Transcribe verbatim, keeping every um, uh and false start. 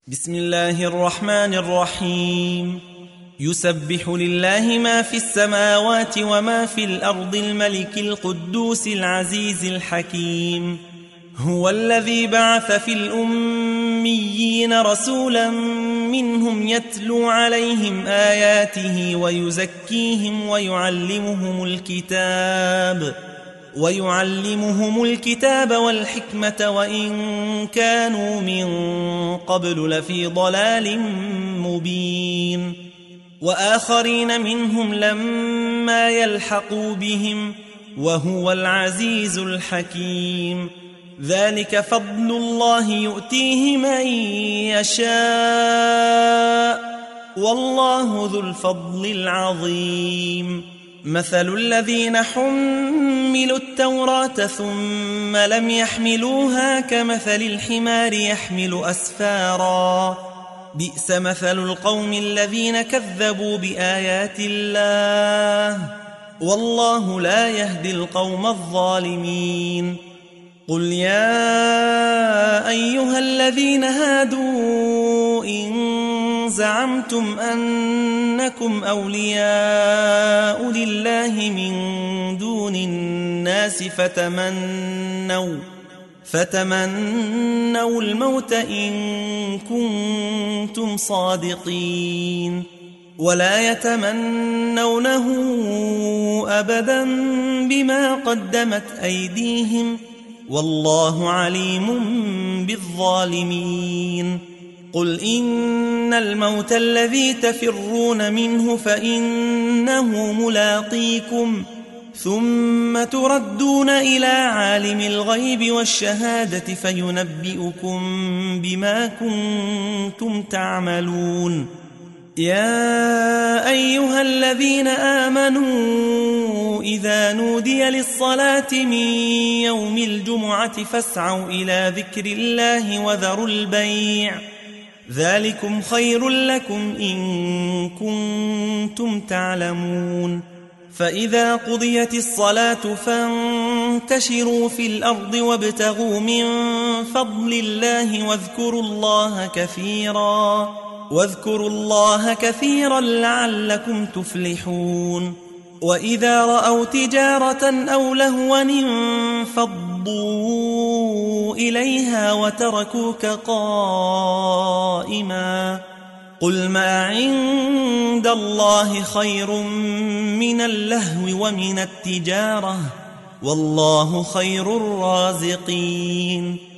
بسم الله الرحمن الرحيم. يسبح لله ما في السماوات وما في الأرض الملك القدوس العزيز الحكيم. هو الذي بعث في الأميين رسولا منهم يتلو عليهم آياته ويزكيهم ويعلمهم الكتاب ويعلمهم الكتاب والحكمة وإن كانوا من قبل لفي ضلال مبين. وآخرين منهم لما يلحقوا بهم وهو العزيز الحكيم. ذلك فضل الله يؤتيه من يشاء والله ذو الفضل العظيم. مثل الذين حملوا التوراة ثم لم يحملوها كمثل الحمار يحمل أسفارا بئس مثل القوم الذين كذبوا بآيات الله والله لا يهدي القوم الظالمين. قل يا أيها الذين هادوا إن زعمتم أنكم أولياء لله من دون الناس فتمنوا فتمنوا الموت إن كنتم صادقين ولا يتمنونه أبدا بما قدمت أيديهم والله عليم بالظالمين. قل إن الموت الذي تفرون منه فإنه ملاقيكم ثم تردون إلى عالم الغيب والشهادة فينبئكم بما كنتم تعملون. يا أيها الذين آمنوا إذا نودي للصلاة من يوم الجمعة فاسعوا إلى ذكر الله وذروا البيع ذلكم خير لكم إن كنتم تعلمون. فإذا قضيت الصلاة فانتشروا في الأرض وابتغوا من فضل الله واذكروا الله كثيرا واذكروا الله كثيرا لعلكم تفلحون. وإذا رأوا تجارة أو لهوا انفضوا إليها وتركوك قائما قل ما عند الله خير من اللهو ومن التجارة والله خير الرازقين.